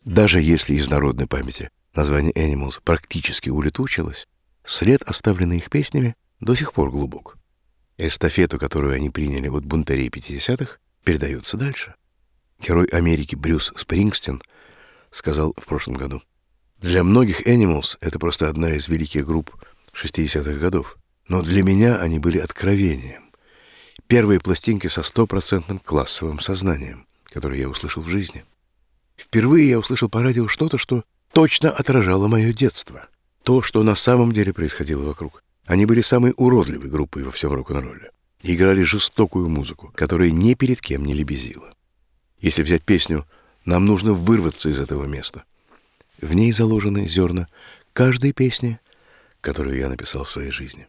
Даже если из народной памяти название Animals практически улетучилось, след, оставленный их песнями, до сих пор глубок. Эстафету, которую они приняли от бунтарей 50-х, передается дальше. Герой Америки Брюс Спрингстин сказал в прошлом году: «Для многих Animals это просто одна из великих групп 60-х годов, но для меня они были откровением. Первые пластинки со 100% классовым сознанием, которые я услышал в жизни. Впервые я услышал по радио что-то, что точно отражало мое детство. То, что на самом деле происходило вокруг. Они были самой уродливой группой во всем рок-н-ролле. И играли жестокую музыку, которая ни перед кем не лебезила. Если взять песню «Нам нужно вырваться из этого места», в ней заложены зерна каждой песни, которую я написал в своей жизни».